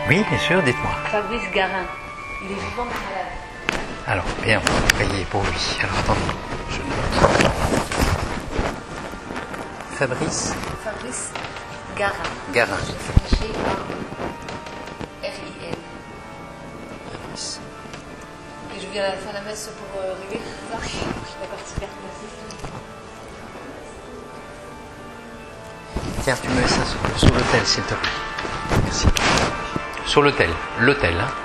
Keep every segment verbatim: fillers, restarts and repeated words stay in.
Oui, bien sûr, dites-moi. Fabrice Garin. Il est vivant mais malade. Alors, bien, on va prier pour lui. Alors, attendez, je note. Fabrice Fabrice Garin. Garin. G A R I N. Fabrice. Et je viens à la fin de la messe pour euh, régler ça. D'accord, super. Merci. Tiens, tu mets ça sur, sur l'autel, s'il te plaît. Merci. Sur l'autel, l'autel, hein.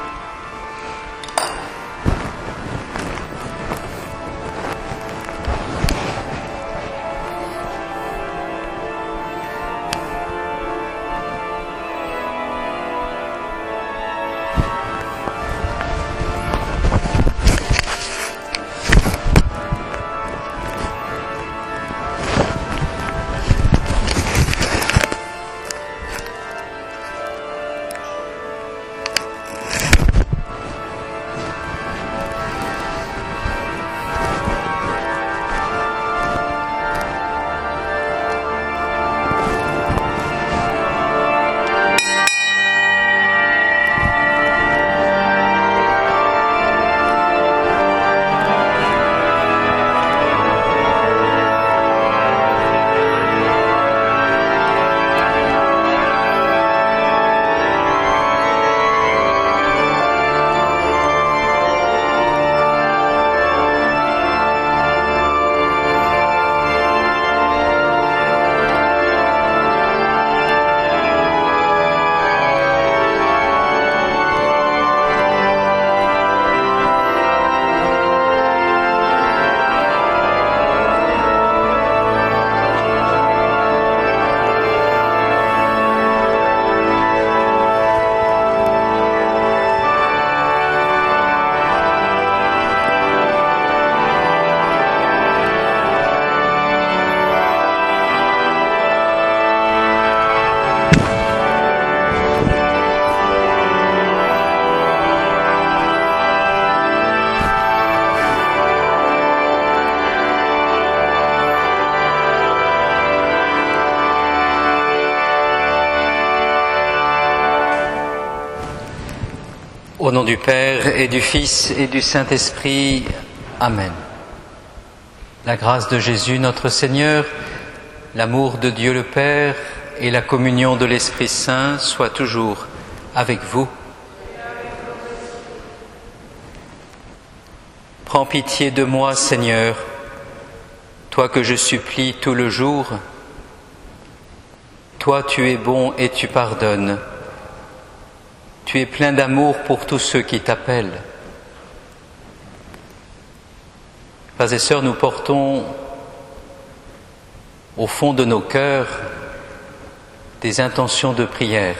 Au nom du Père et du Fils et du Saint-Esprit. Amen. La grâce de Jésus notre Seigneur, l'amour de Dieu le Père et la communion de l'Esprit Saint soient toujours avec vous. Prends pitié de moi, Seigneur, toi que je supplie tout le jour. Toi, tu es bon et tu pardonnes. Tu es plein d'amour pour tous ceux qui t'appellent. Frères et sœurs, nous portons au fond de nos cœurs des intentions de prière.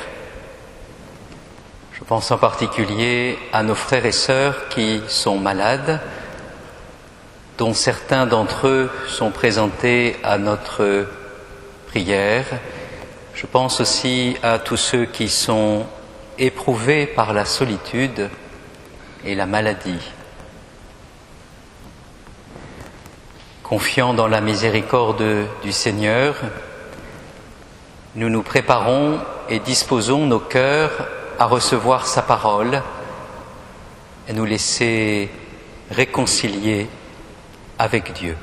Je pense en particulier à nos frères et sœurs qui sont malades, dont certains d'entre eux sont présentés à notre prière. Je pense aussi à tous ceux qui sont éprouvés par la solitude et la maladie. Confiants dans la miséricorde du Seigneur, nous nous préparons et disposons nos cœurs à recevoir sa parole et nous laisser réconcilier avec Dieu.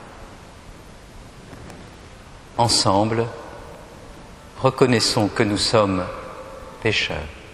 Ensemble, reconnaissons que nous sommes pécheurs.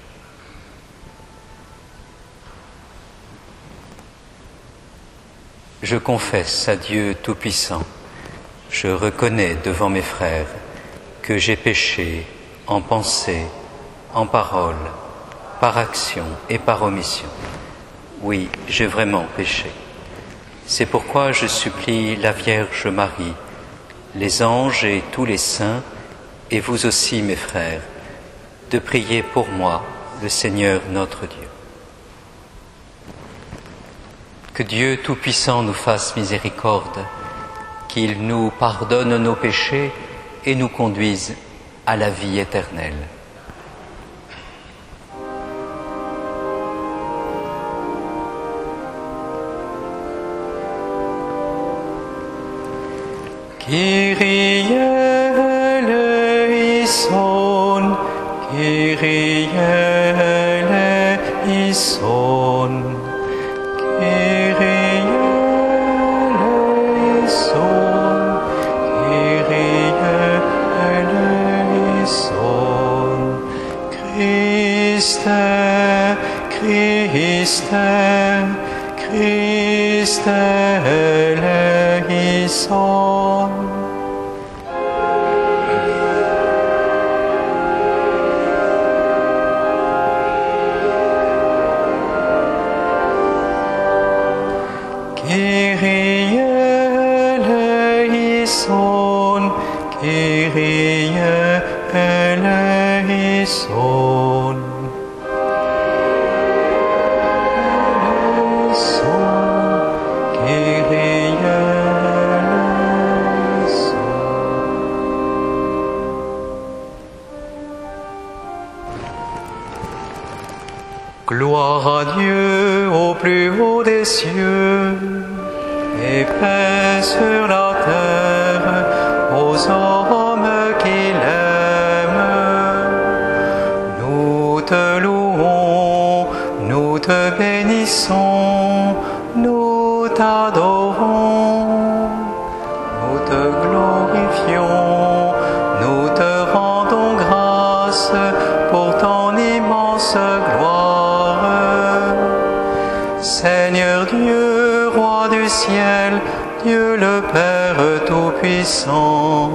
Je confesse à Dieu Tout-Puissant, je reconnais devant mes frères que j'ai péché en pensée, en parole, par action et par omission. Oui, j'ai vraiment péché. C'est pourquoi je supplie la Vierge Marie, les anges et tous les saints, et vous aussi mes frères, de prier pour moi, le Seigneur notre Dieu. Que Dieu Tout-Puissant nous fasse miséricorde, qu'il nous pardonne nos péchés et nous conduise à la vie éternelle. Kyrie eleison, Kyrie Christ eleison. Kyrie eleison, Kyrie eleison. Gloire à Dieu au plus haut des cieux, et paix sur la terre aux hommes qu'il aime. Nous te louons, nous te bénissons, nous t'adorons, nous te glorifions, nous te rendons grâce pour ton immense gloire. Seigneur Dieu, Roi du ciel, Dieu le Père Tout-Puissant,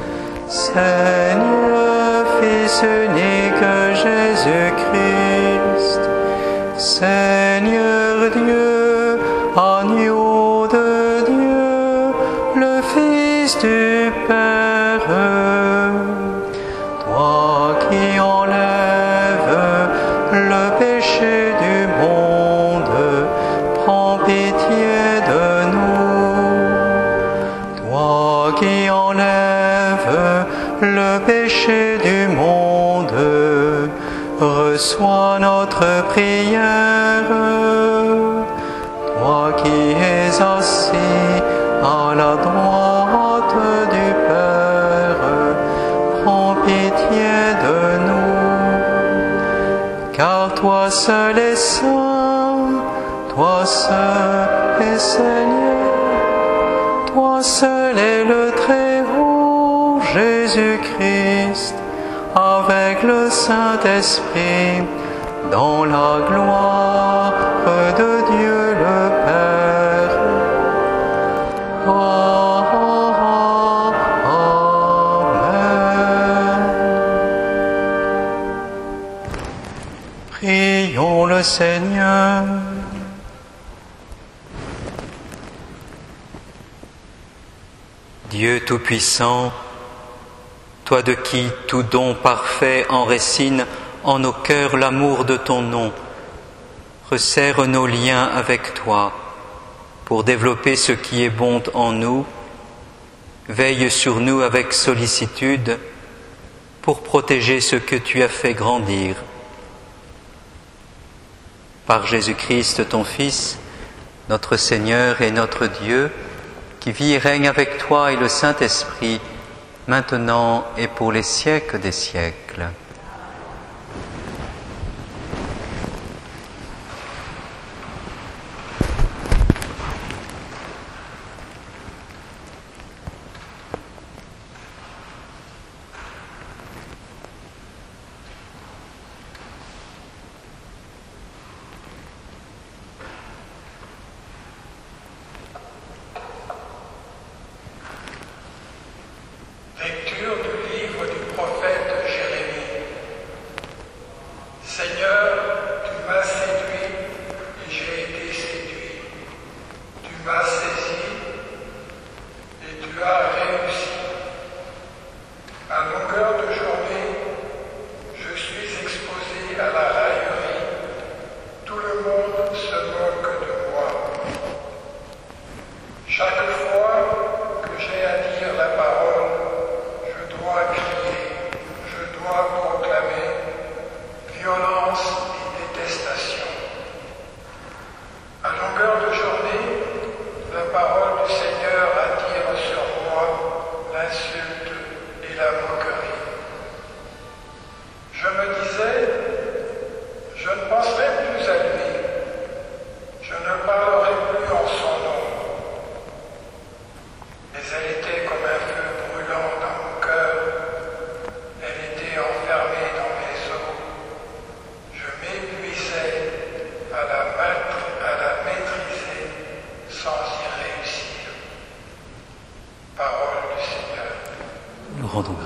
Seigneur Fils unique Jésus-Christ, Seigneur Dieu, agneau de Dieu, le Fils du Père, toi qui enlèves le péché du monde, prends pitié de nous. Toi qui enlèves le péché du monde, reçois notre prière. Toi qui es assis à la droite du Père, prends pitié de nous. Car toi seul es saint, toi seul es Seigneur, toi seul est le Très-Haut, Jésus-Christ, avec le Saint-Esprit, dans la gloire de Dieu le Père. Amen. Prions le Seigneur. Dieu Tout-Puissant, toi de qui tout don parfait enracine en nos cœurs l'amour de ton nom, resserre nos liens avec toi pour développer ce qui est bon en nous, veille sur nous avec sollicitude pour protéger ce que tu as fait grandir. Par Jésus-Christ, ton Fils, notre Seigneur et notre Dieu, qui vit et règne avec toi et le Saint-Esprit, maintenant et pour les siècles des siècles. Lecture du livre du prophète Jérémie.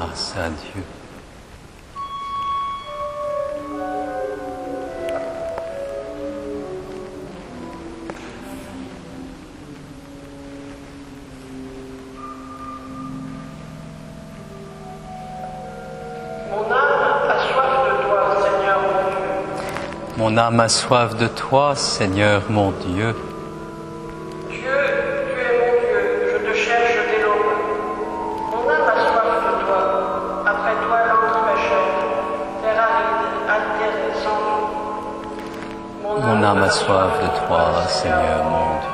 grâce à Dieu. Mon âme a soif de toi, Seigneur mon Dieu. Dieu, tu es mon Dieu, je te cherche dès l'aube. Mon âme a soif de toi, après toi languit ma chair, terre aride, altérée, sans eau. Mon âme a soif de toi, Seigneur mon Dieu.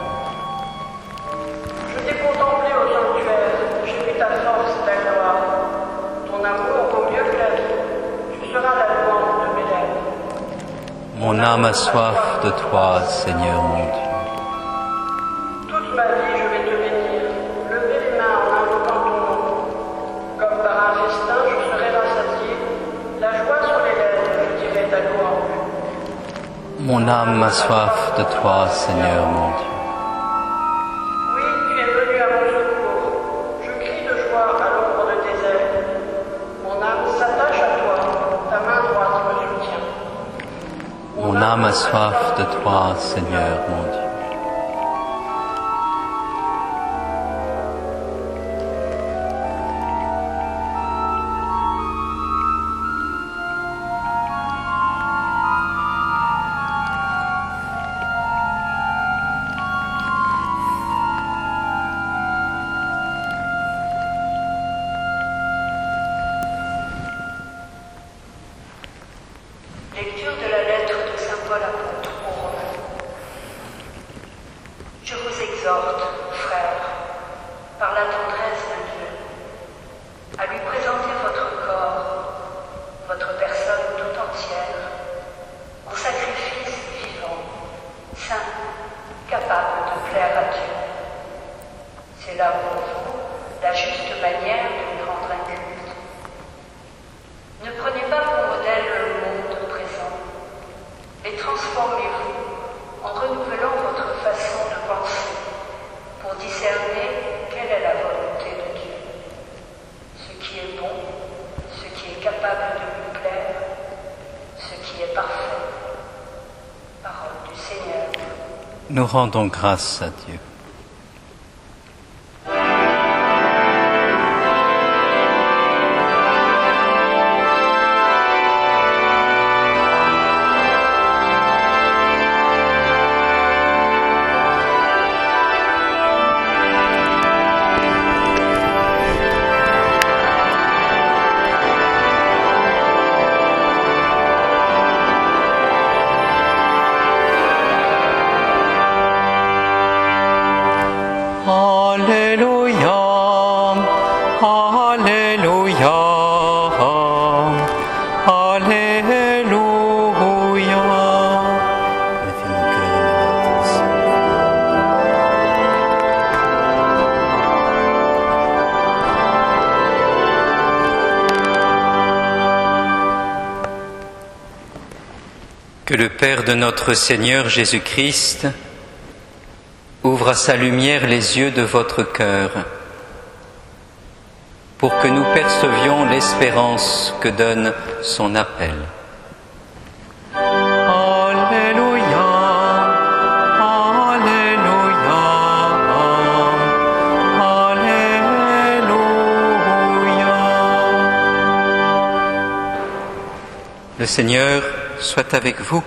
Je t'ai contemplé au sanctuaire, j'ai vu ta force et ta gloire. Ton amour vaut mieux que la vie, tu seras la louange de mes lèvres. Mon âme a soif de toi, Seigneur mon Dieu. Toute ma vie, je vais te bénir, lever les mains en invoquant ton nom. Comme par un festin, je serai rassasié, la joie sur les lèvres, je dirai ta louange. Mon âme a soif de toi, Seigneur mon Dieu. Oui, tu es venu à mon secours, je crie de joie à l'ombre de tes ailes. Mon âme s'attache à toi, ta main droite me soutient. Mon âme a soif de toi, Seigneur mon Dieu. Lecture de la lettre de saint Paul apôtre aux Romains. Je vous exhorte, frères, par la tendresse de Dieu, à lui présenter votre corps, votre personne tout entière, en sacrifice vivant, saint, capable de plaire à Dieu. C'est là pour vous la juste manière de lui rendre un culte. Ne prenez pas pour modèle le monde présent, mais transformez-vous en renouvelant votre façon de penser pour discerner quelle est la volonté de Dieu, ce qui est bon, ce qui est capable de lui plaire, ce qui est parfait. Parole du Seigneur. Nous rendons grâce à Dieu. Que le Père de notre Seigneur Jésus-Christ ouvre à sa lumière les yeux de votre cœur pour que nous percevions l'espérance que donne son appel. Alléluia, Alléluia, Alléluia. Le Seigneur soit avec vous.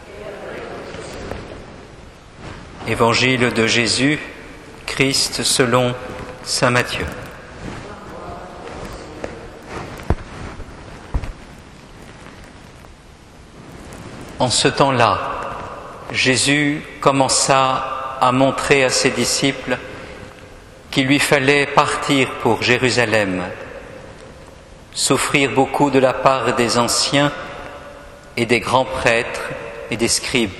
Évangile de Jésus, Christ selon saint Matthieu. En ce temps-là, Jésus commença à montrer à ses disciples qu'il lui fallait partir pour Jérusalem, souffrir beaucoup de la part des anciens et des grands prêtres et des scribes,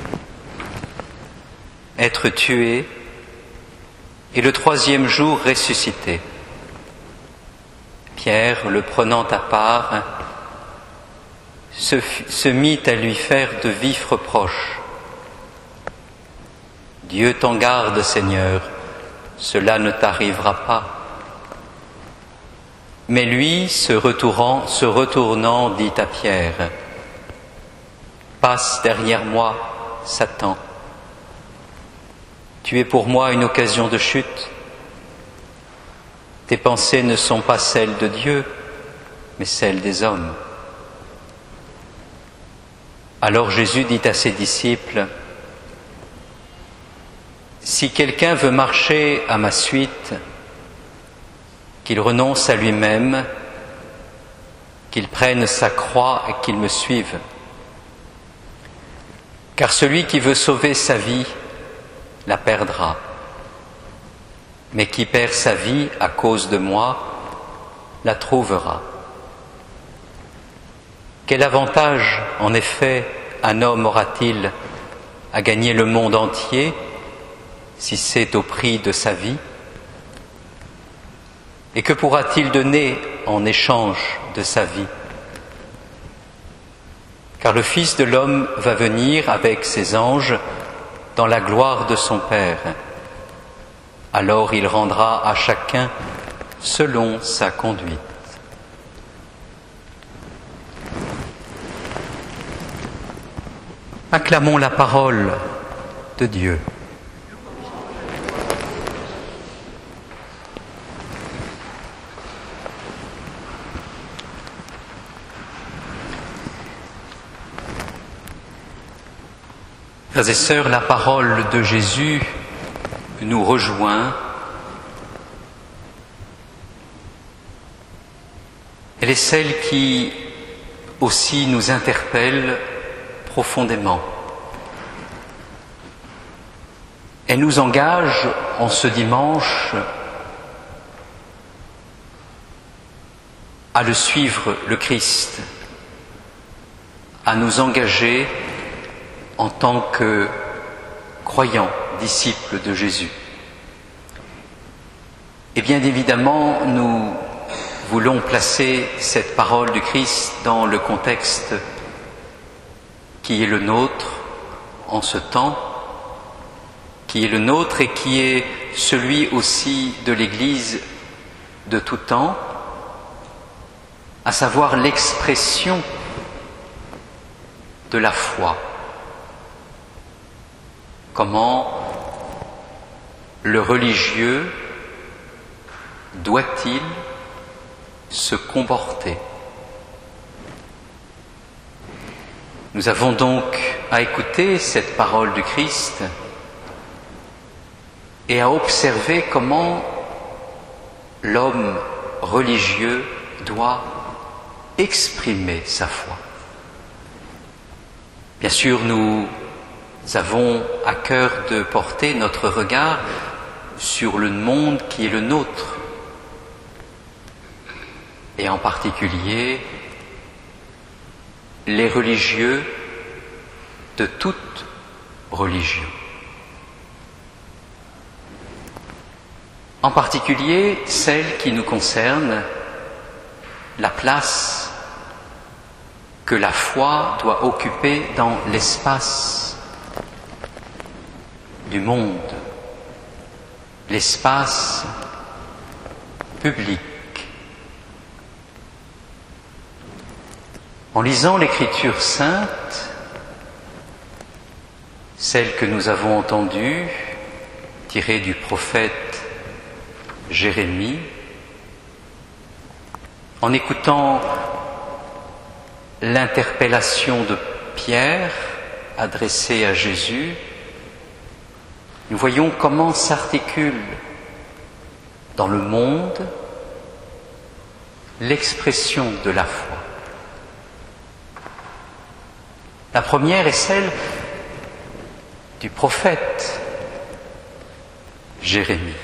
être tué et le troisième jour ressuscité. Pierre, le prenant à part, se, se mit à lui faire de vifs reproches. « Dieu t'en garde, Seigneur, cela ne t'arrivera pas. » Mais lui, se retournant, se retournant, dit à Pierre, « Passe derrière moi, Satan. Tu es pour moi une occasion de chute. Tes pensées ne sont pas celles de Dieu, mais celles des hommes. » Alors Jésus dit à ses disciples, « Si quelqu'un veut marcher à ma suite, qu'il renonce à lui-même, qu'il prenne sa croix et qu'il me suive. Car celui qui veut sauver sa vie la perdra, mais qui perd sa vie à cause de moi la trouvera. Quel avantage, en effet, un homme aura-t-il à gagner le monde entier si c'est au prix de sa vie ? Et que pourra-t-il donner en échange de sa vie ? Car le Fils de l'homme va venir avec ses anges dans la gloire de son Père. Alors il rendra à chacun selon sa conduite. » Acclamons la parole de Dieu. Frères et sœurs, la parole de Jésus nous rejoint. Elle est celle qui aussi nous interpelle profondément. Elle nous engage en ce dimanche à le suivre, le Christ, à nous engager en tant que croyants, disciples de Jésus. Et bien évidemment, nous voulons placer cette parole du Christ dans le contexte qui est le nôtre en ce temps, qui est le nôtre et qui est celui aussi de l'Église de tout temps, à savoir l'expression de la foi. Comment le religieux doit-il se comporter ? Nous avons donc à écouter cette parole du Christ et à observer comment l'homme religieux doit exprimer sa foi. Bien sûr, nous avons à cœur de porter notre regard sur le monde qui est le nôtre, et en particulier les religieux de toute religion. En particulier celles qui nous concernent, la place que la foi doit occuper dans l'espace du monde, l'espace public. En lisant l'Écriture sainte, celle que nous avons entendue, tirée du prophète Jérémie, en écoutant l'interpellation de Pierre adressée à Jésus, nous voyons comment s'articule dans le monde l'expression de la foi. La première est celle du prophète Jérémie,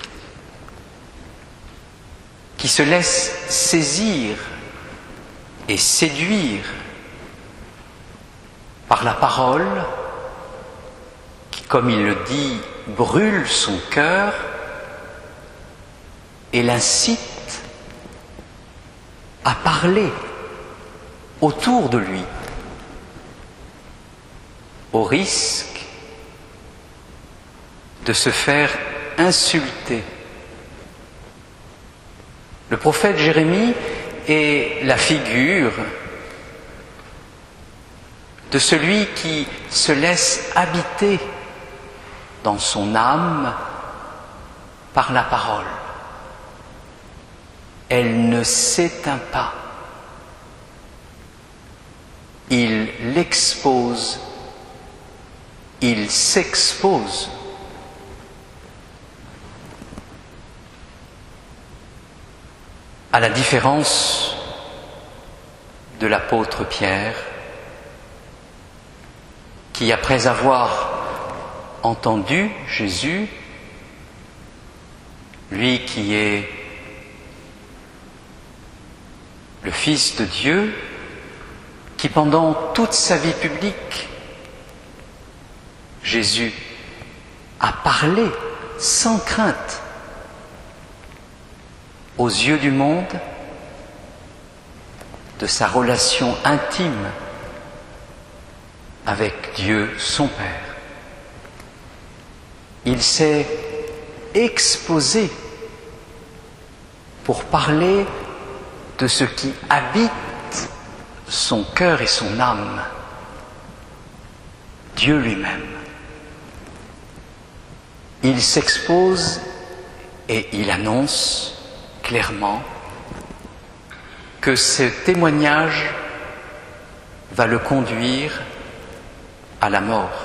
qui se laisse saisir et séduire par la parole qui, comme il le dit, brûle son cœur et l'incite à parler autour de lui, au risque de se faire insulter Le prophète Jérémie est la figure de celui qui se laisse habiter dans son âme par la parole. Elle ne s'éteint pas. Il l'expose, il s'expose. À la différence de l'apôtre Pierre, qui après avoir entendu Jésus, lui qui est le Fils de Dieu, qui pendant toute sa vie publique, Jésus a parlé sans crainte aux yeux du monde de sa relation intime avec Dieu son Père. Il s'est exposé pour parler de ce qui habite son cœur et son âme, Dieu lui-même. Il s'expose et il annonce clairement que ce témoignage va le conduire à la mort.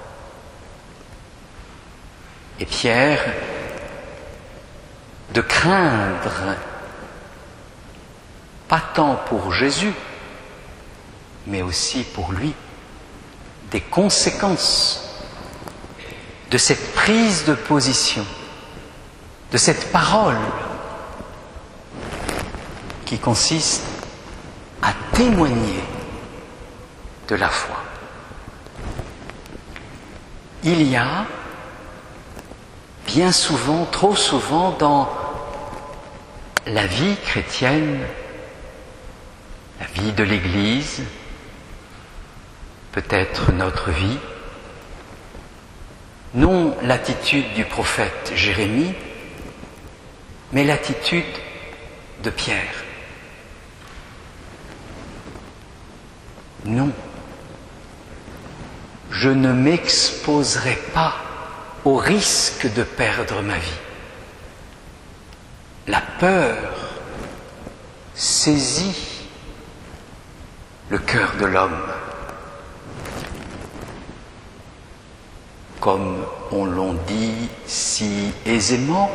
Et Pierre, de craindre, pas tant pour Jésus, mais aussi pour lui, des conséquences de cette prise de position, de cette parole qui consiste à témoigner de la foi. Il y a bien souvent, trop souvent, dans la vie chrétienne, la vie de l'Église, peut-être notre vie, non l'attitude du prophète Jérémie, mais l'attitude de Pierre. Non, je ne m'exposerai pas au risque de perdre ma vie. La peur saisit le cœur de l'homme, comme on l'en dit si aisément.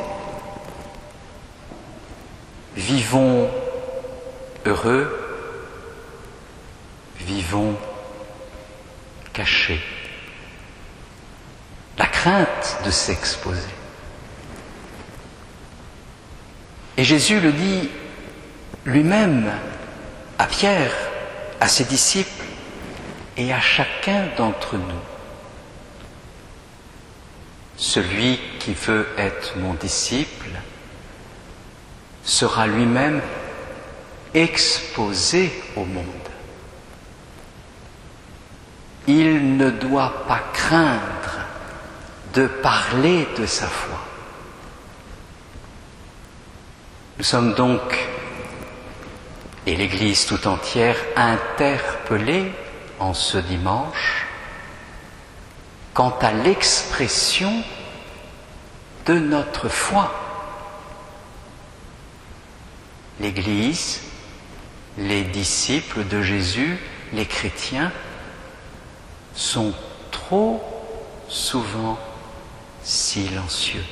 Vivons heureux, vivons cachés. La crainte de s'exposer. Et Jésus le dit lui-même à Pierre, à ses disciples et à chacun d'entre nous. Celui qui veut être mon disciple sera lui-même exposé au monde. Il ne doit pas craindre de parler de sa foi. Nous sommes donc, et l'Église tout entière, interpellés en ce dimanche quant à l'expression de notre foi. L'Église, les disciples de Jésus, les chrétiens, sont trop souvent silencieux.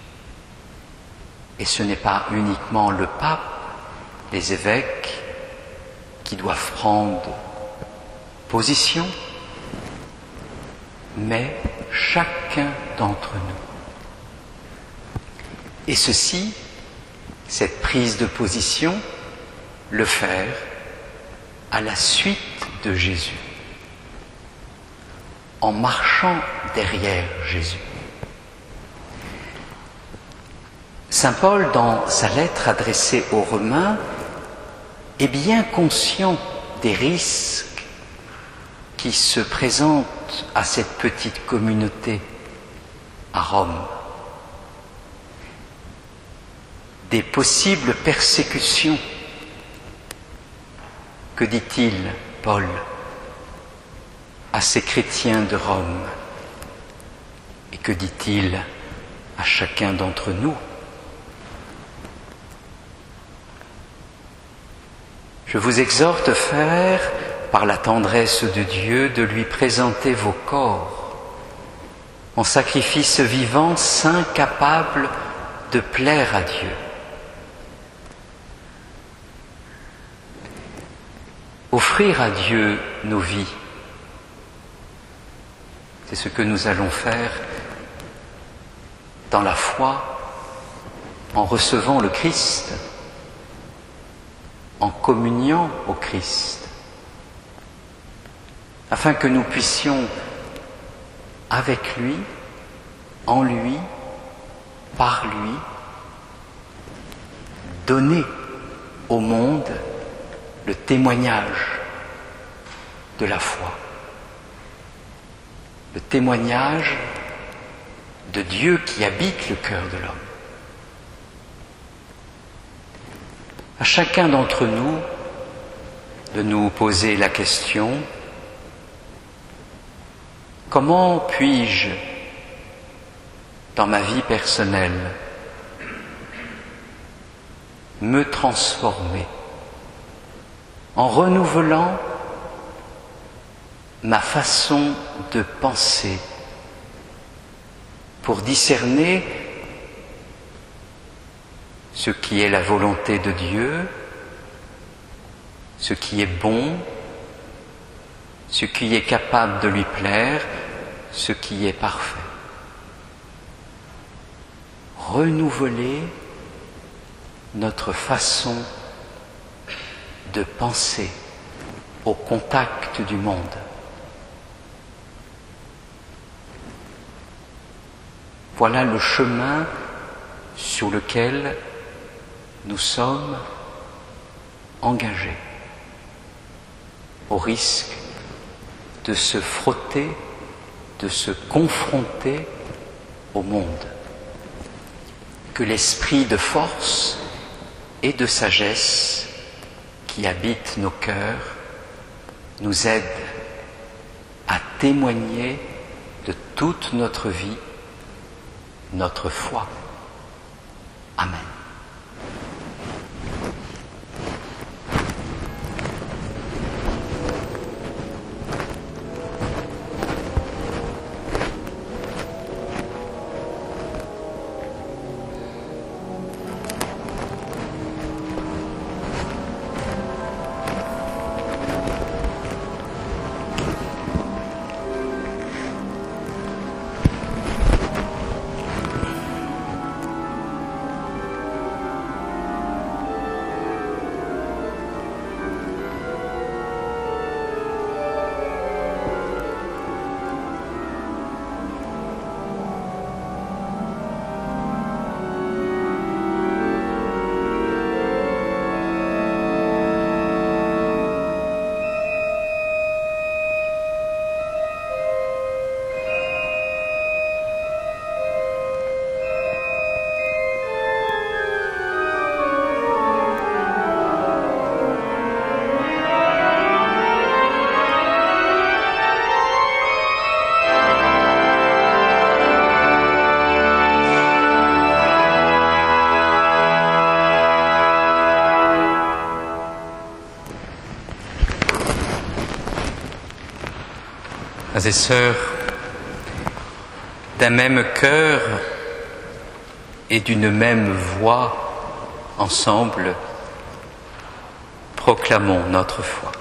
Et ce n'est pas uniquement le pape, les évêques qui doivent prendre position, mais chacun d'entre nous. Et ceci, cette prise de position, le faire à la suite de Jésus, en marchant derrière Jésus. Saint Paul, dans sa lettre adressée aux Romains, est bien conscient des risques qui se présentent à cette petite communauté à Rome. des possibles persécutions. Que dit-il, Paul, à ces chrétiens de Rome? Et que dit-il à chacun d'entre nous? Je vous exhorte, frères, par la tendresse de Dieu, de lui présenter vos corps en sacrifice vivant, saint, capable de plaire à Dieu. Offrir à Dieu nos vies, c'est ce que nous allons faire dans la foi, en recevant le Christ, en communiant au Christ, afin que nous puissions, avec lui, en lui, par lui, donner au monde le témoignage de la foi, le témoignage de Dieu qui habite le cœur de l'homme. À chacun d'entre nous de nous poser la question: comment puis-je, dans ma vie personnelle, me transformer en renouvelant ma façon de penser pour discerner ce qui est la volonté de Dieu, ce qui est bon, ce qui est capable de lui plaire, ce qui est parfait. Renouveler notre façon de penser au contact du monde. Voilà le chemin sur lequel nous sommes engagés, au risque de se frotter, de se confronter au monde. Que l'esprit de force et de sagesse qui habite nos cœurs nous aide à témoigner de toute notre vie, notre foi. Amen. Frères et sœurs, d'un même cœur et d'une même voix, ensemble, proclamons notre foi.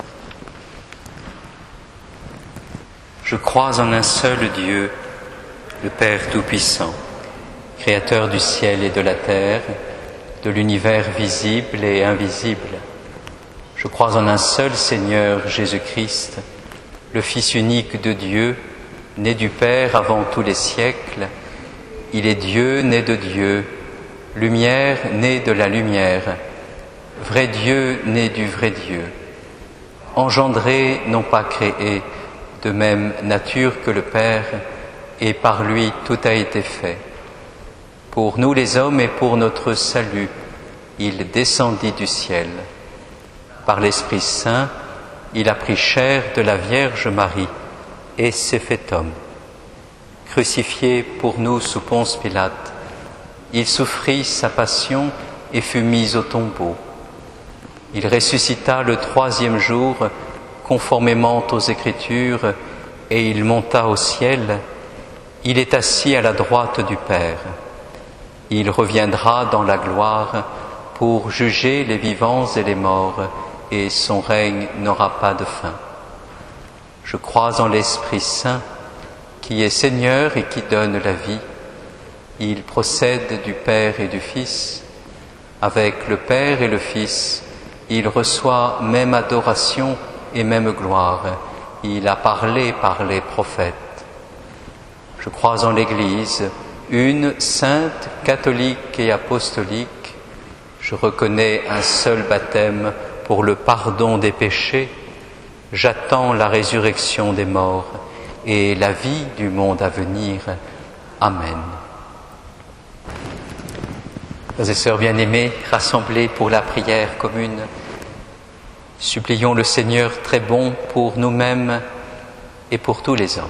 Je crois en un seul Dieu, le Père Tout-Puissant, Créateur du ciel et de la terre, de l'univers visible et invisible. Je crois en un seul Seigneur, Jésus-Christ, le Fils unique de Dieu, né du Père avant tous les siècles. Il est Dieu, né de Dieu, lumière, né de la lumière, vrai Dieu, né du vrai Dieu, engendré, non pas créé, de même nature que le Père, et par lui tout a été fait. Pour nous les hommes et pour notre salut, il descendit du ciel. Par l'Esprit Saint, il a pris chair de la Vierge Marie et s'est fait homme. Crucifié pour nous sous Ponce Pilate, il souffrit sa passion et fut mis au tombeau. Il ressuscita le troisième jour, conformément aux Écritures, et il monta au ciel. Il est assis à la droite du Père. Il reviendra dans la gloire pour juger les vivants et les morts, et son règne n'aura pas de fin. Je crois en l'Esprit Saint, qui est Seigneur et qui donne la vie. Il procède du Père et du Fils. Avec le Père et le Fils, il reçoit même adoration et même gloire. Il a parlé par les prophètes. Je crois en l'Église, une sainte, catholique et apostolique. Je reconnais un seul baptême pour le pardon des péchés. J'attends la résurrection des morts et la vie du monde à venir. Amen. Frères et sœurs bien-aimés, rassemblés pour la prière commune, supplions le Seigneur très bon pour nous-mêmes et pour tous les hommes.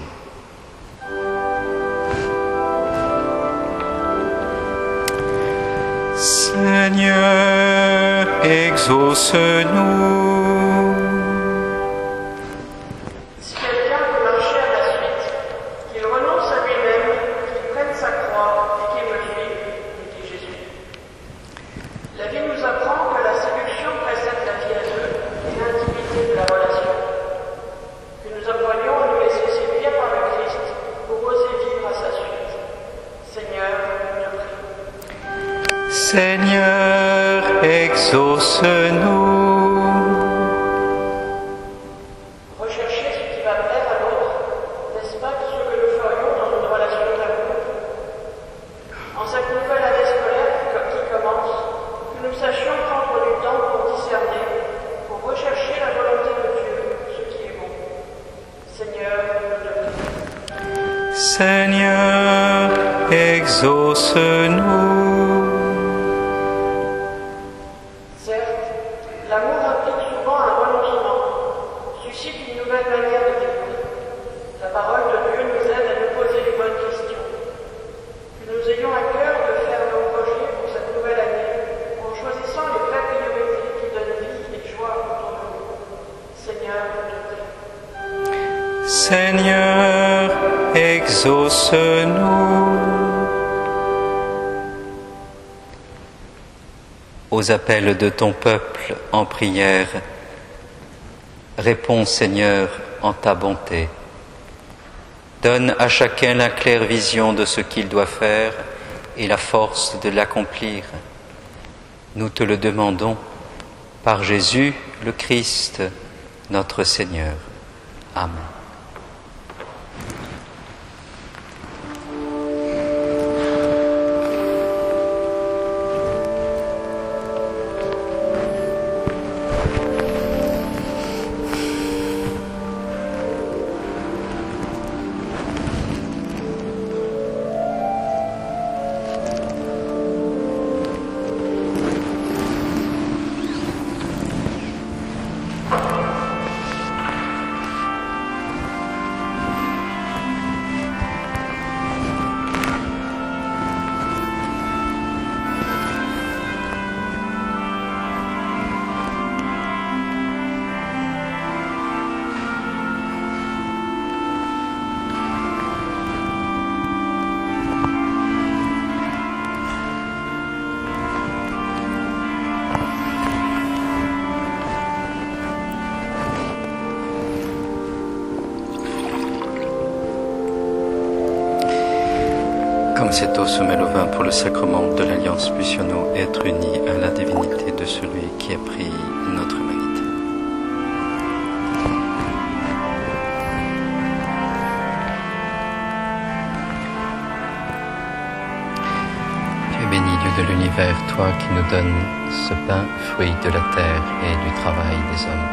Seigneur, exauce-nous. Si quelqu'un veut marcher à ma suite, qu'il renonce à lui-même, qu'il prenne sa croix et qu'il me suive, dit Jésus. La vie nous apprend que la séduction précède la vie à deux et l'intimité de la relation. Que nous apprenions à nous laisser séduire par le Christ pour oser vivre à sa suite. Seigneur, je prie. Seigneur, exauce-nous. Rechercher ce qui va plaire à l'autre, n'est-ce pas ce que nous ferions dans une relation d'amour? En cette nouvelle année scolaire qui commence, que nous sachions prendre du temps pour discerner, pour rechercher la volonté de Dieu, ce qui est bon. Seigneur, je te prie. Seigneur, exauce-nous. Certes, l'amour implique souvent un renoncement, suscite une nouvelle manière de vivre. La parole de Dieu nous aide à nous poser les bonnes questions. Que nous ayons à cœur de faire nos projets pour cette nouvelle année en choisissant les vraies priorités qui donnent vie et joie autour de nous. Seigneur, je te prie. Seigneur, exauce-nous. Aux appels de ton peuple en prière, réponds Seigneur en ta bonté. Donne à chacun la claire vision de ce qu'il doit faire et la force de l'accomplir. Nous te le demandons par Jésus le Christ, notre Seigneur. Amen. Comme cette eau se mêle au vin pour le sacrement de l'Alliance, puissions-nous être unis à la divinité de celui qui a pris notre humanité. Tu es béni, Dieu de l'univers, toi qui nous donnes ce pain, fruit de la terre et du travail des hommes.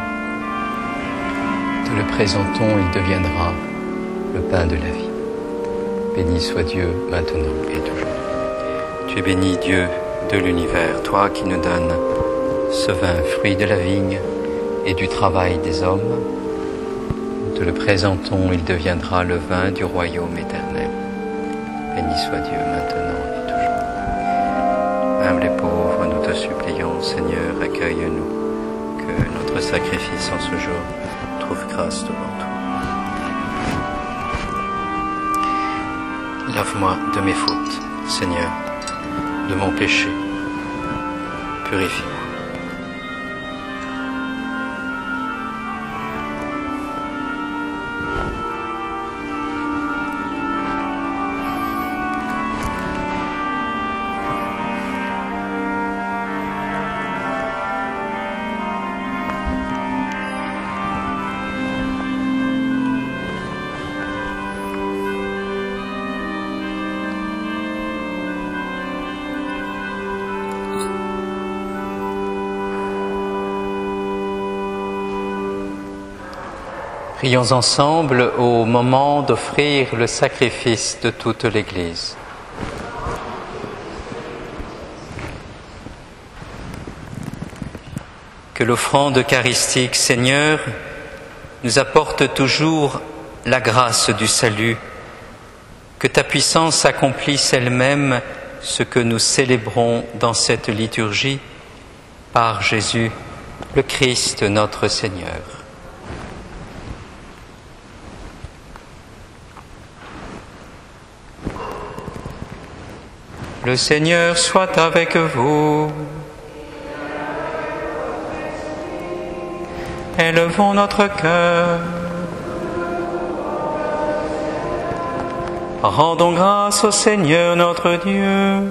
Te le présentons, il deviendra le pain de la vie. Béni soit Dieu, maintenant et toujours. Tu es béni, Dieu de l'univers, toi qui nous donnes ce vin, fruit de la vigne et du travail des hommes. Nous te le présentons, il deviendra le vin du royaume éternel. Béni soit Dieu maintenant et toujours. Humbles et pauvres, nous te supplions, Seigneur, accueille-nous, que notre sacrifice en ce jour trouve grâce devant toi. Lave-moi de mes fautes, Seigneur, de mon péché. Purifie-moi. Prions ensemble au moment d'offrir le sacrifice de toute l'Église. Que l'offrande eucharistique, Seigneur, nous apporte toujours la grâce du salut, que ta puissance accomplisse elle-même ce que nous célébrons dans cette liturgie par Jésus, le Christ notre Seigneur. Le Seigneur soit avec vous. Élevons notre cœur. Rendons grâce au Seigneur notre Dieu.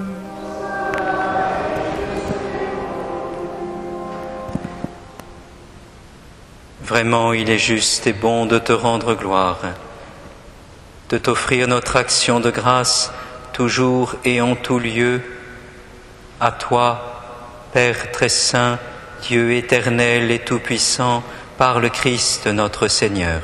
Vraiment, il est juste et bon de te rendre gloire, de t'offrir notre action de grâce toujours et en tout lieu, à toi, Père très saint, Dieu éternel et tout-puissant, par le Christ notre Seigneur.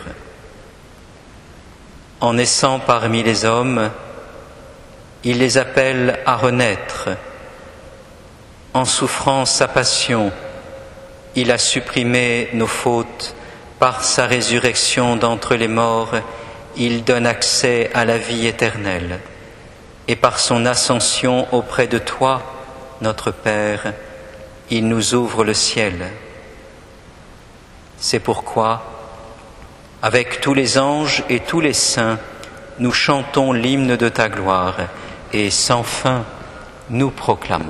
En naissant parmi les hommes, il les appelle à renaître. En souffrant sa passion, il a supprimé nos fautes. Par sa résurrection d'entre les morts, il donne accès à la vie éternelle. Et par son ascension auprès de toi, notre Père, il nous ouvre le ciel. C'est pourquoi, avec tous les anges et tous les saints, nous chantons l'hymne de ta gloire et sans fin nous proclamons.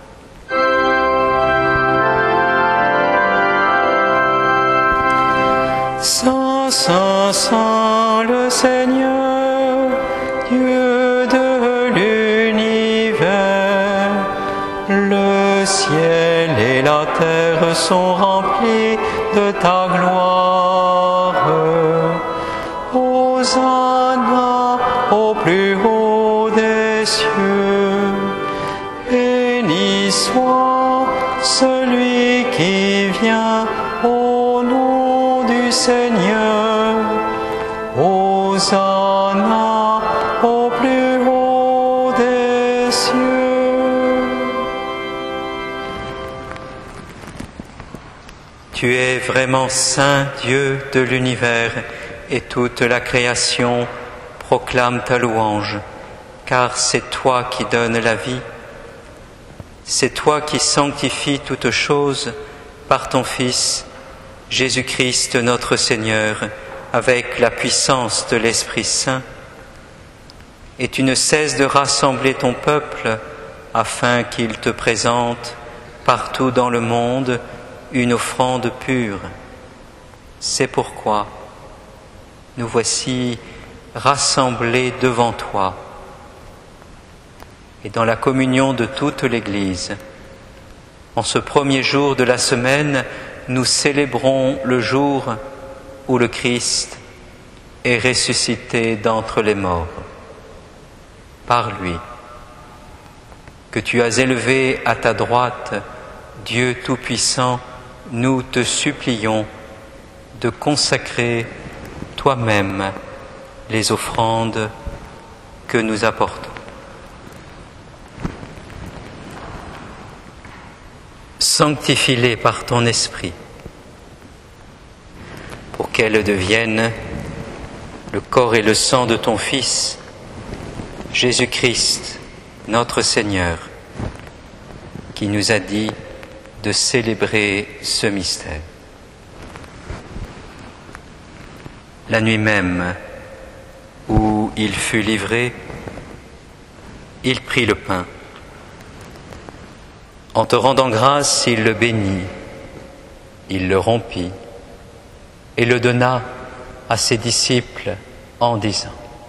Saint, Saint, Saint, le Seigneur, Dieu de l'univers, le ciel et la terre sont remplis de ta gloire. Hosanna au plus haut des cieux. Béni soit celui qui vient au nom du Seigneur. Hosanna au plus haut des cieux. Tu es vraiment saint, Dieu de l'univers, et toute la création proclame ta louange, car c'est toi qui donnes la vie. C'est toi qui sanctifies toutes choses par ton Fils, Jésus-Christ notre Seigneur, avec la puissance de l'Esprit Saint. Et tu ne cesses de rassembler ton peuple afin qu'il te présente partout dans le monde une offrande pure. C'est pourquoi nous voici rassemblés devant toi. Et dans la communion de toute l'Église, en ce premier jour de la semaine, nous célébrons le jour où le Christ est ressuscité d'entre les morts. Par lui, que tu as élevé à ta droite, Dieu Tout-Puissant, nous te supplions de consacrer toi-même les offrandes que nous apportons. sanctifie-les par ton esprit, pour qu'elles deviennent le corps et le sang de ton Fils, Jésus-Christ, notre Seigneur, qui nous a dit de célébrer ce mystère. La nuit même où il fut livré, il prit le pain. En te rendant grâce, il le bénit, il le rompit et le donna à ses disciples en disant :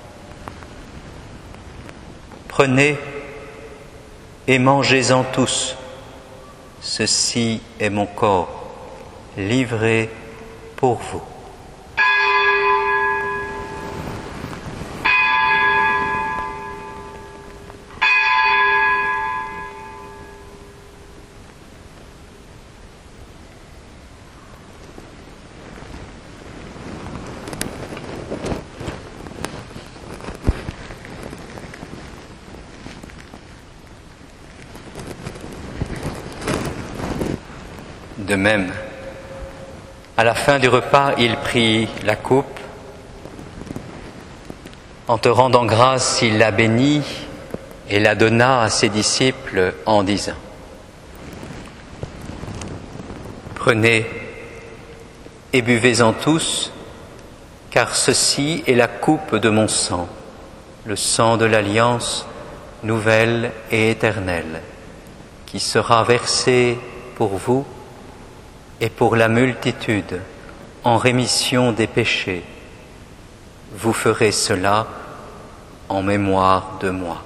Prenez et mangez-en tous, ceci est mon corps livré pour vous. De même, à la fin du repas, il prit la coupe. En te rendant grâce, il la bénit et la donna à ses disciples en disant : Prenez et buvez-en tous, car ceci est la coupe de mon sang, le sang de l'alliance nouvelle et éternelle, qui sera versé pour vous et pour la multitude en rémission des péchés. Vous ferez cela en mémoire de moi.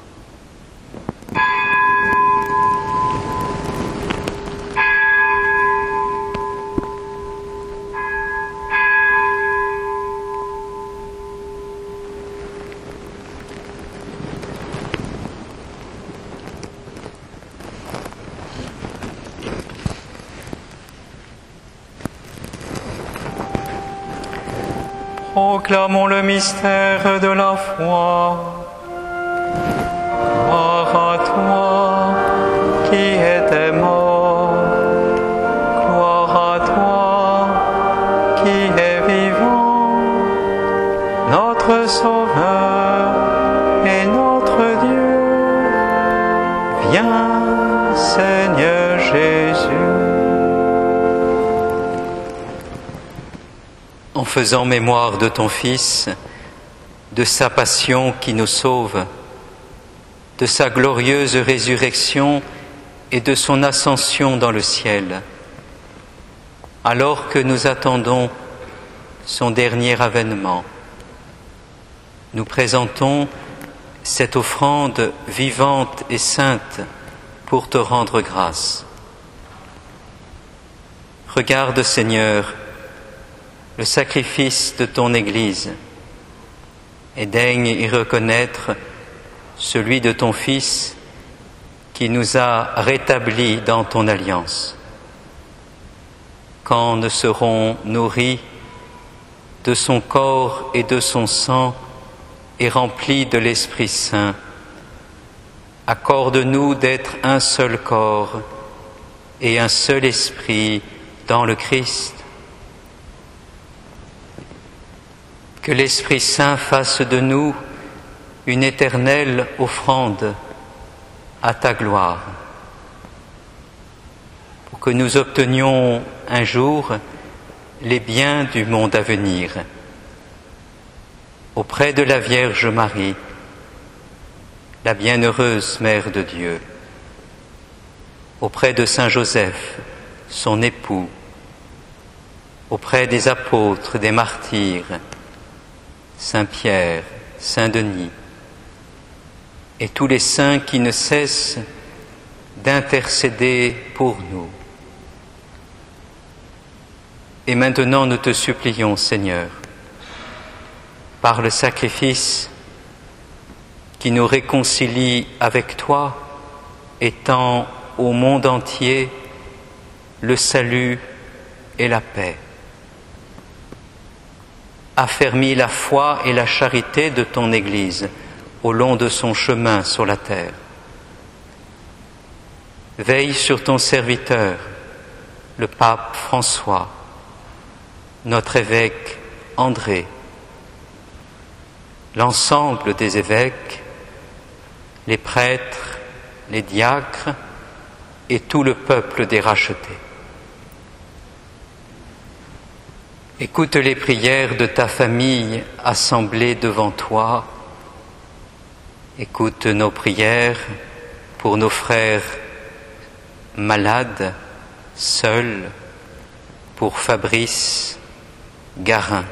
Proclamons le mystère de la foi. Gloire à toi qui étais mort. Gloire à toi qui es vivant. Notre Sauveur et notre Dieu. Viens, Seigneur Jésus. En faisant mémoire de ton Fils, de sa passion qui nous sauve, de sa glorieuse résurrection et de son ascension dans le ciel, alors que nous attendons son dernier avènement, nous présentons cette offrande vivante et sainte pour te rendre grâce. Regarde, Seigneur, le sacrifice de ton Église, et daigne y reconnaître celui de ton Fils qui nous a rétablis dans ton alliance. Quand nous serons nourris de son corps et de son sang et remplis de l'Esprit Saint, accorde-nous d'être un seul corps et un seul esprit dans le Christ. Que l'Esprit Saint fasse de nous une éternelle offrande à ta gloire, pour que nous obtenions un jour les biens du monde à venir, auprès de la Vierge Marie, la bienheureuse Mère de Dieu, auprès de Saint Joseph, son époux, auprès des apôtres, des martyrs, Saint Pierre, Saint Denis, et tous les saints qui ne cessent d'intercéder pour nous. Et maintenant nous te supplions, Seigneur, par le sacrifice qui nous réconcilie avec toi, étends au monde entier le salut et la paix. Affermis la foi et la charité de ton Église au long de son chemin sur la terre. Veille sur ton serviteur, le pape François, notre évêque André, l'ensemble des évêques, les prêtres, les diacres et tout le peuple des rachetés. Écoute les prières de ta famille assemblée devant toi. Écoute nos prières pour nos frères malades, seuls, pour Fabrice Garin.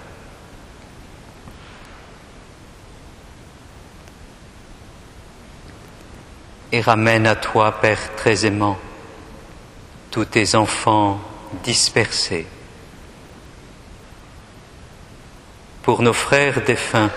Et ramène à toi, Père très aimant, tous tes enfants dispersés. Pour nos frères défunts,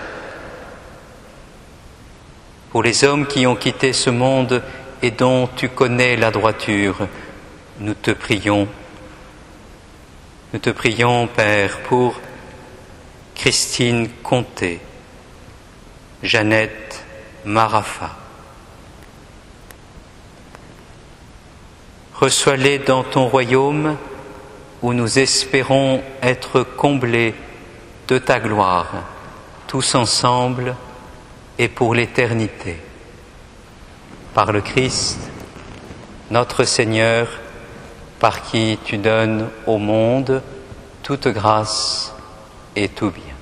pour les hommes qui ont quitté ce monde et dont tu connais la droiture, nous te prions. Nous te prions, Père, pour Christine Comté, Jeannette Marafa. Reçois-les dans ton royaume où nous espérons être comblés de ta gloire, tous ensemble et pour l'éternité. Par le Christ, notre Seigneur, par qui tu donnes au monde toute grâce et tout bien.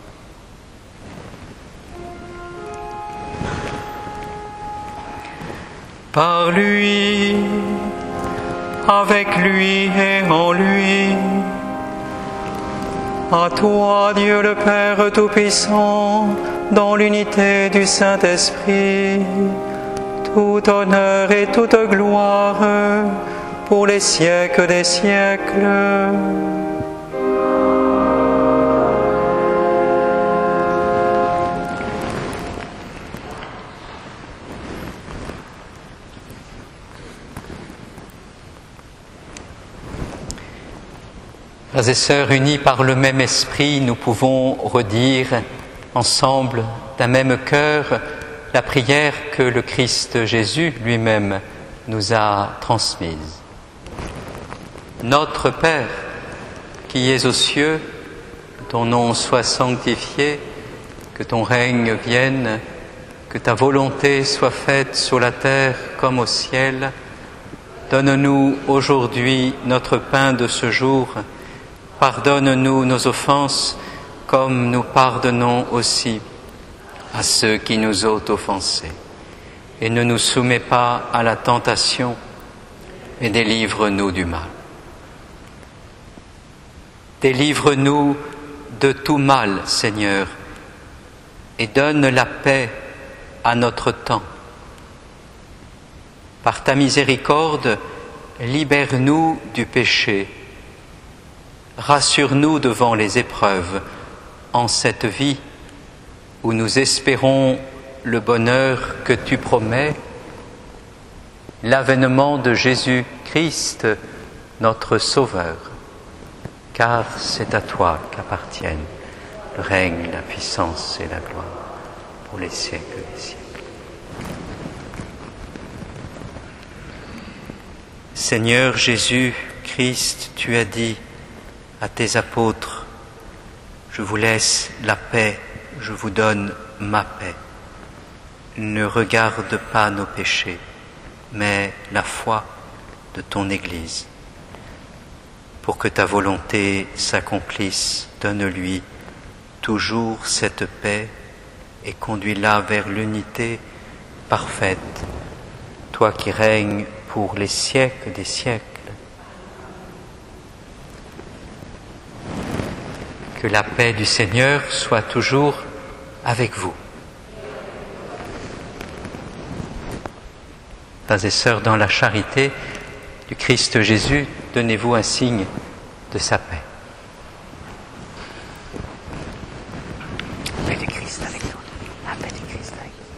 Par lui, avec lui et en lui, à toi, Dieu le Père Tout-Puissant, dans l'unité du Saint-Esprit, tout honneur et toute gloire pour les siècles des siècles. Frères et sœurs, unis par le même esprit, nous pouvons redire ensemble d'un même cœur la prière que le Christ Jésus lui-même nous a transmise. Notre Père, qui es aux cieux, que ton nom soit sanctifié, que ton règne vienne, que ta volonté soit faite sur la terre comme au ciel. Donne-nous aujourd'hui notre pain de ce jour. Pardonne-nous nos offenses, comme nous pardonnons aussi à ceux qui nous ont offensés. Et ne nous soumets pas à la tentation, mais délivre-nous du mal. Délivre-nous de tout mal, Seigneur, et donne la paix à notre temps. Par ta miséricorde, libère-nous du péché. Rassure-nous devant les épreuves en cette vie où nous espérons le bonheur que tu promets, l'avènement de Jésus-Christ, notre Sauveur, car c'est à toi qu'appartiennent le règne, la puissance et la gloire pour les siècles des siècles. Seigneur Jésus-Christ, tu as dit à tes apôtres, je vous laisse la paix, je vous donne ma paix. Ne regarde pas nos péchés, mais la foi de ton Église. Pour que ta volonté s'accomplisse, donne-lui toujours cette paix et conduis-la vers l'unité parfaite, toi qui règnes pour les siècles des siècles. Que la paix du Seigneur soit toujours avec vous. Frères et sœurs, dans la charité du Christ Jésus, donnez-vous un signe de sa paix. La paix du Christ avec nous. La paix du Christ avec nous.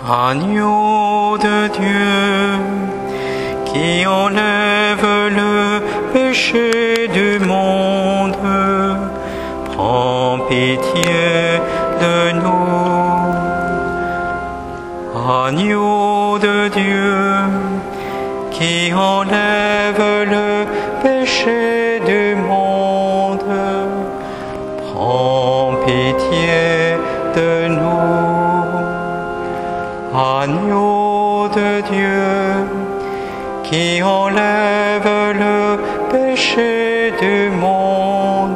Agneau de Dieu, qui enlève le péché du monde, prends pitié de nous. Agneau de Dieu, qui enlève le péché du monde, prends pitié de nous. Agneau de Dieu, qui enlève le péché du monde,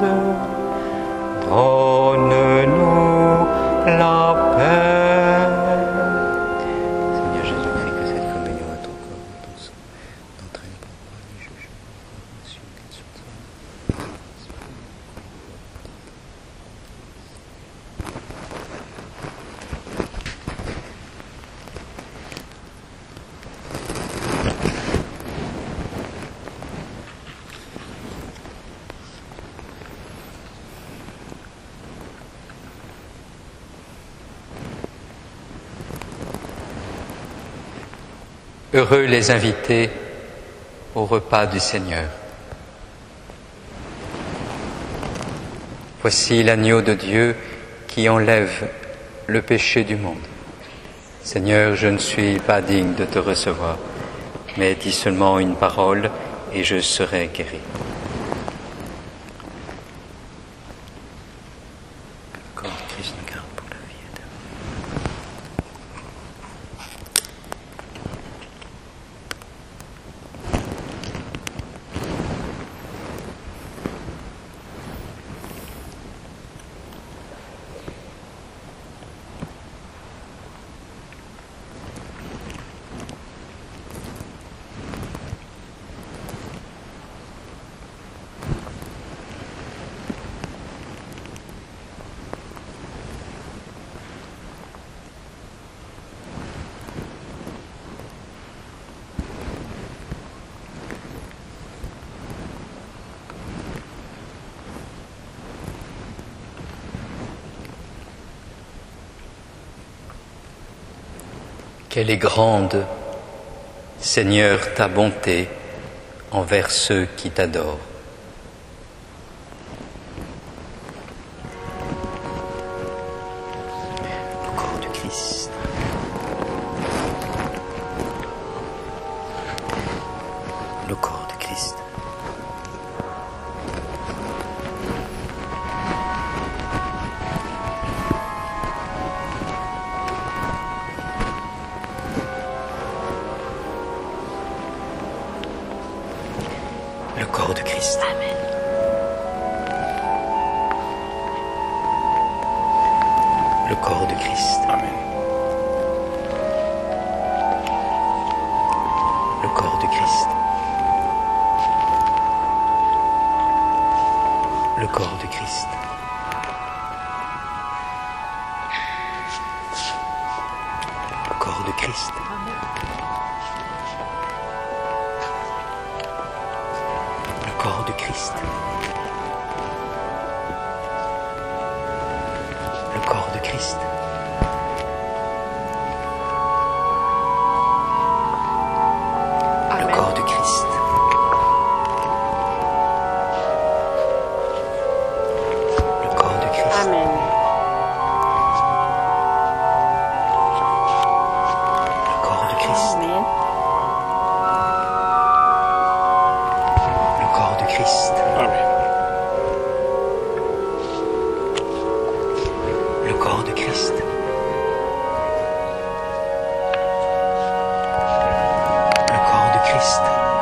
donne-nous la paix. Seigneur Jésus-Christ, que cette communion à ton corps et ton sang n'entraîne pas par les jugements, qu'elle soit Heureux les invités au repas du Seigneur. Voici l'agneau de Dieu qui enlève le péché du monde. Seigneur, je ne suis pas digne de te recevoir, mais dis seulement une parole et je serai guéri. Le corps de Christ nous garde pour la vie éternelle. Quelle est grande, Seigneur, ta bonté envers ceux qui t'adorent. Le corps du Christ. Le corps du Christ. Le corps de Christ. Amen. Le corps de Christ. Amen. Le corps de Christ. Le corps de Christ. Le corps de Christ. Le corps de Christ. Le corps de Christ. Le corps de Christ. Le corps de Christ. Amen. Le corps de Christ. Amen. Le corps de Christ. Amen. Le corps de Christ. Le corps de Christ.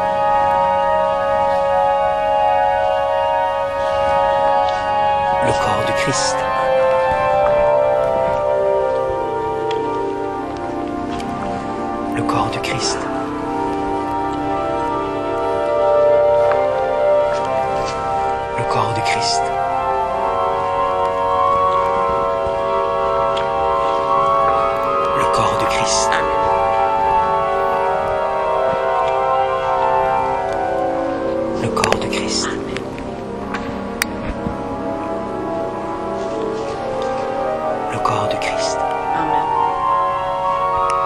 Le corps de Christ. Le corps de Christ. Le corps de Christ. Le corps de Christ. Le corps de Christ. Le corps de Christ. Amen.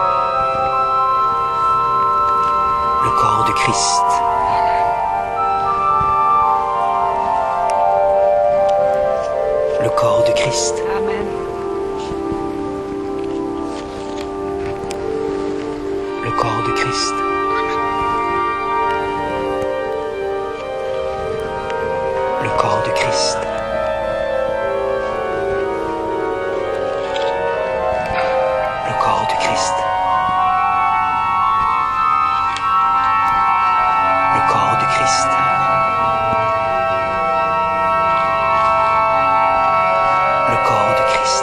Christ. Le corps de Christ. Amen. Le corps de Christ. Le corps de Christ. Le corps de Christ. Le corps de Christ. Le corps de Christ.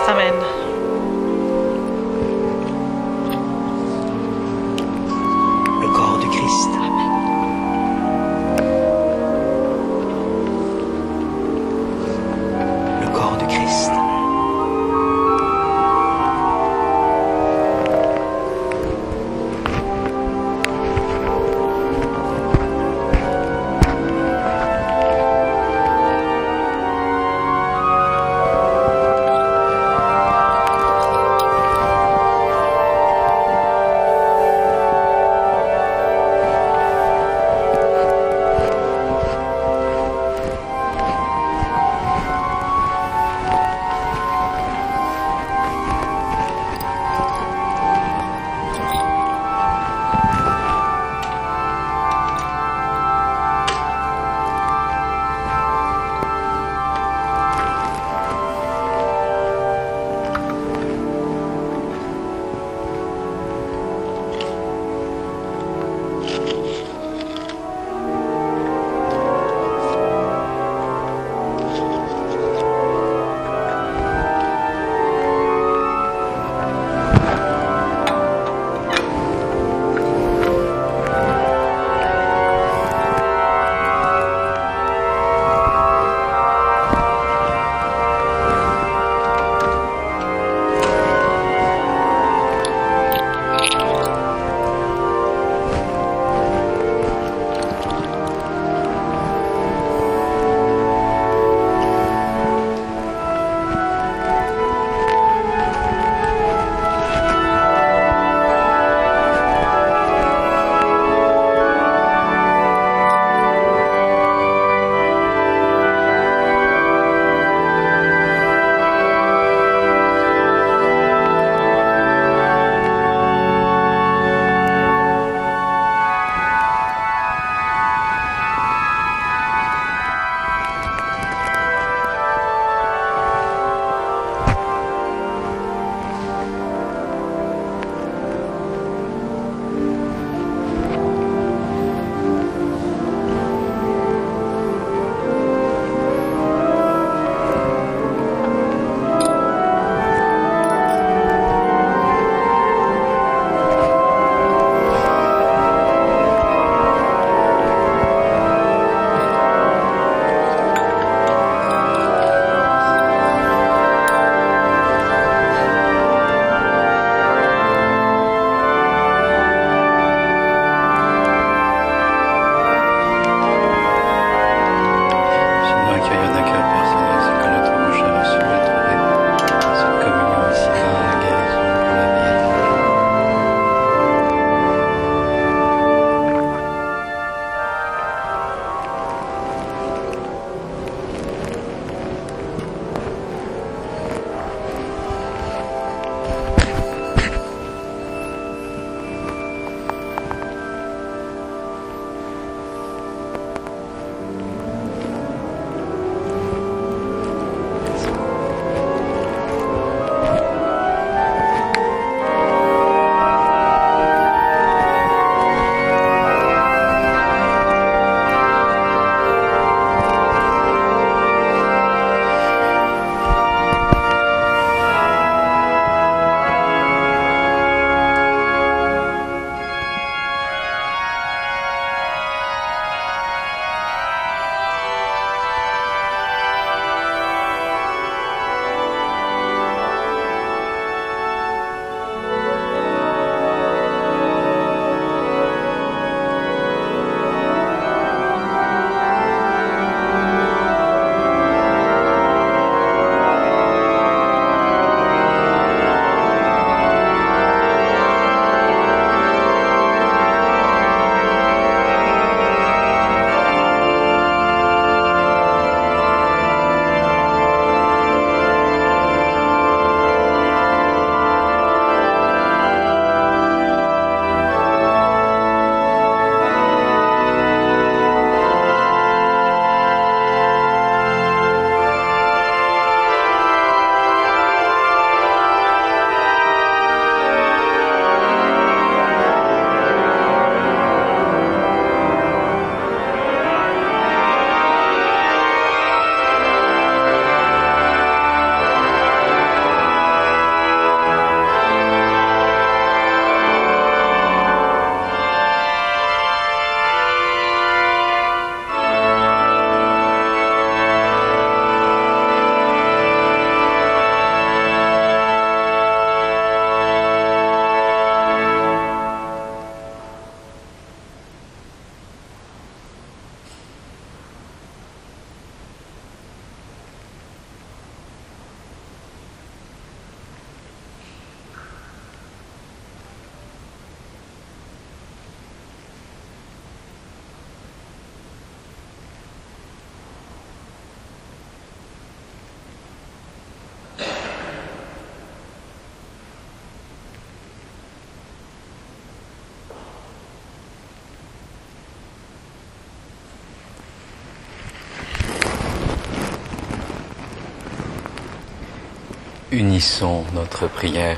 Unissons notre prière.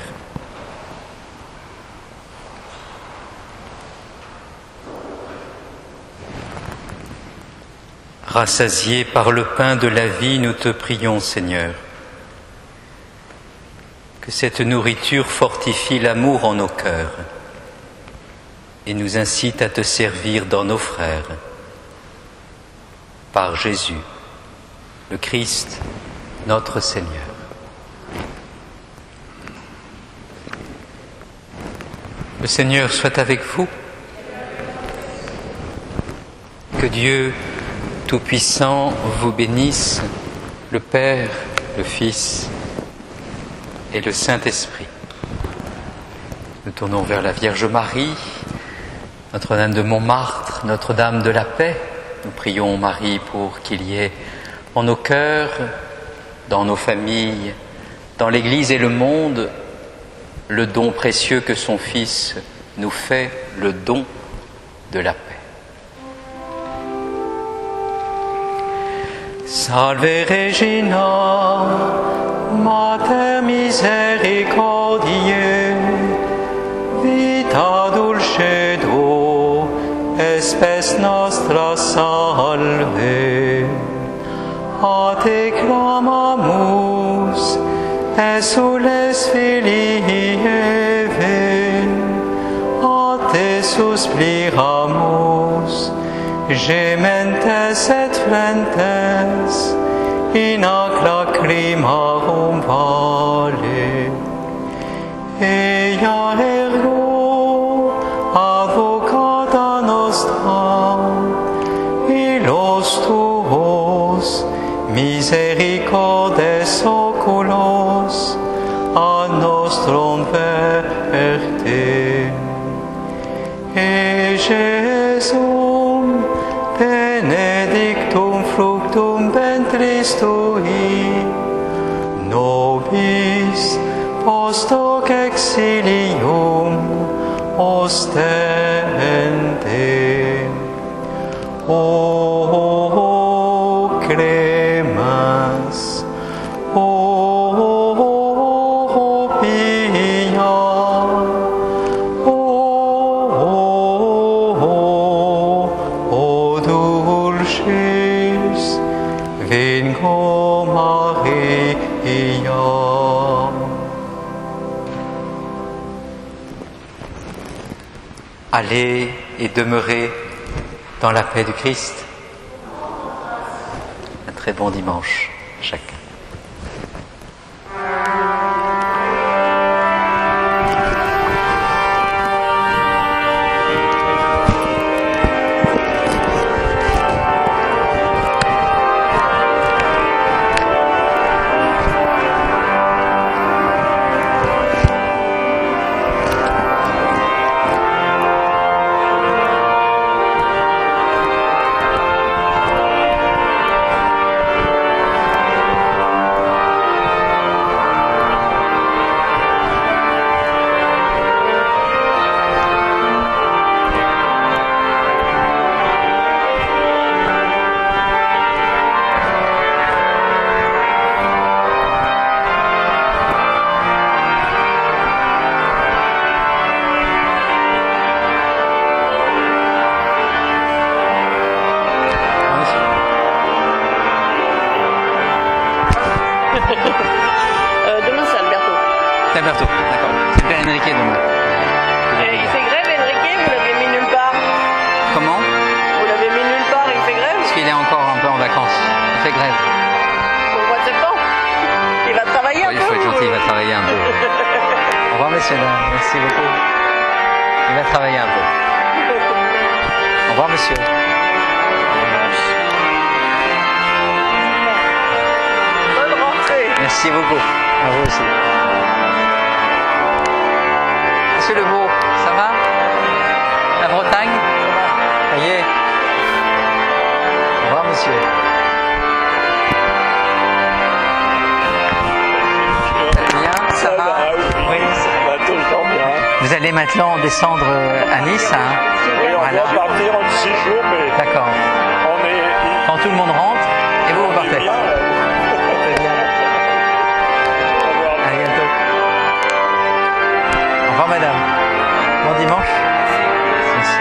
Rassasiés par le pain de la vie, nous te prions, Seigneur, que cette nourriture fortifie l'amour en nos cœurs et nous incite à te servir dans nos frères. Par Jésus, le Christ, notre Seigneur. Le Seigneur soit avec vous. Que Dieu Tout-Puissant vous bénisse, le Père, le Fils et le Saint-Esprit. Nous tournons vers la Vierge Marie, Notre-Dame de Montmartre, Notre-Dame de la Paix. Nous prions Marie pour qu'il y ait en nos cœurs, dans nos familles, dans l'Église et le monde, le don précieux que son Fils nous fait, le don de la paix. Salve Regina, Mater misericordiae, vita dulcedo, espes nostra salve. A te clamamus, exules filii Eve, a te suspiramus, gementes et flentes, in ac lacrimarum vale. Ea ergo, advocata nostra, illos tuos, misericordes oculos, ad nostrum verte. E Jesum, benedictum fructum ventris tui, nobis post hoc exilium ostende. O clemens, o pia, o dulcis Virgo Maria. Allez et demeurez dans la paix du Christ. Un très bon dimanche à chacun. Euh, demain, c'est Alberto. C'est Alberto, d'accord. C'est Père Enrique demain. Et il fait grève, Enrique, vous l'avez mis nulle part. Comment? Vous l'avez mis nulle part, il fait grève. Parce qu'il est encore un peu en vacances. Il fait grève. Au mois de septembre. Il va travailler un Oui, peu. il faut être gentil, il va travailler un peu. Au revoir, messieurs, dames. Merci beaucoup. Il va travailler un peu. Au revoir, monsieur. Bonne rentrée. Merci beaucoup. À vous aussi. Monsieur Lebeau, ça va? La Bretagne? Ça y est. Au revoir, monsieur. Vous allez bien? Ça va? Oui. Ça va tout le temps bien. Vous allez maintenant descendre à Nice, hein? Oui, on Voilà. doit partir en six jours, mais D'accord. on est. Quand tout le monde rentre, et vous, vous on est partez. bien, là. Très bien. Au revoir. Allez, revoir madame. Bon dimanche. Merci.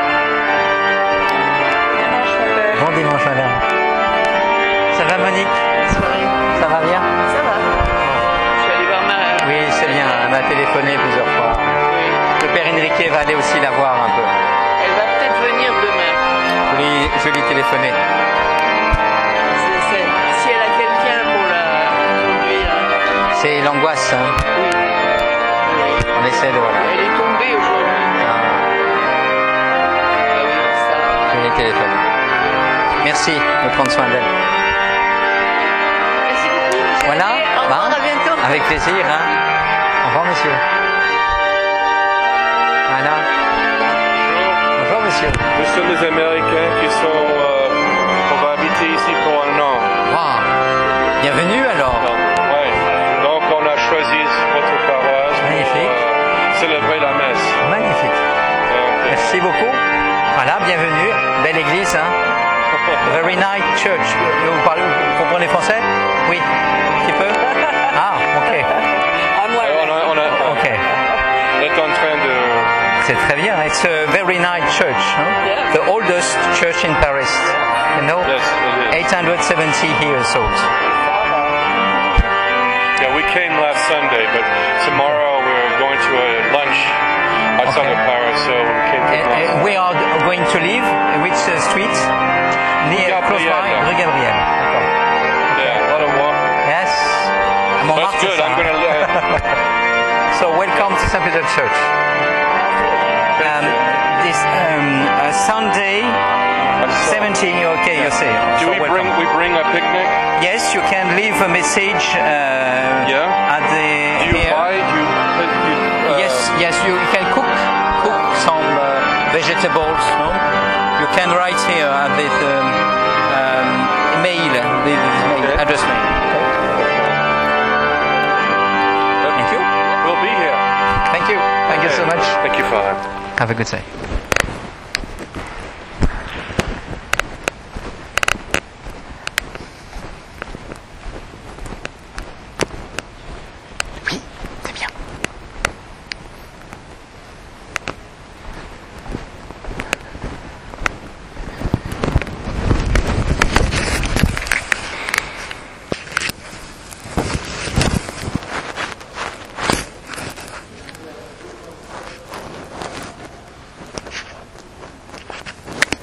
Bon dimanche madame. Ça va Monique? Ça va bien? Ça va. Je suis allée voir ma... Oui, c'est bien, elle m'a téléphoné plusieurs fois. Le père Enrique va aller aussi la voir un peu. Elle va peut-être venir demain. Je lui, je lui ai téléphoné. C'est- c'est- Si elle a quelqu'un pour la conduire. hein. C'est l'angoisse, hein. Oui. Oui. On essaie de... Voilà. Elle est tombée aujourd'hui. Ah, Ah oui, ça. je lui téléphone. Merci de prendre soin d'elle. Merci beaucoup. monsieur. Voilà. Au revoir, Bah, à bientôt. avec plaisir, hein. Au revoir monsieur. Voilà. Bonjour monsieur. Nous sommes des Américains qui sont... euh, on va habiter ici pour un an. Wow. Bienvenue alors. Ouais. Donc on a choisi votre paroisse pour Magnifique. euh, célébrer la messe. Magnifique. Donc, Merci beaucoup. Voilà, bienvenue. Belle église, hein. Very nice church. Vous parlez, vous comprenez français? Oui. Un petit peu? Ah, ok. À moi. on, a, on, a, Ok. on est en train de... C'est très bien. It's a very nice church. Huh? The oldest church in Paris. You know? Yes, it is. eight hundred seventy years old. Yeah, we came last Sunday, but tomorrow we're going to a lunch outside Okay. of Paris, so we came to And, and we are going to live which uh, street? Near close by Gabriel. Rue Gabriel. D'accord. Yeah, a lot of walk. Yes. That's Montmartre, good. c'est ça, I'm hein? going to... So welcome to Saint Peter Church. Um, this um, uh, Sunday, seventeen. Okay, you say. Do So we welcome. bring we bring a picnic? Yes, you can leave a message uh, Yeah. at the Do you here. buy? Do you, you uh, Yes, yes, you can cook cook some uh, vegetables. No, you can write here at the um, um, mail, the, the mail Okay. address mail. Thank you. We'll be here. Thank you. Thank you so much. Thank you, Father. Have a good day.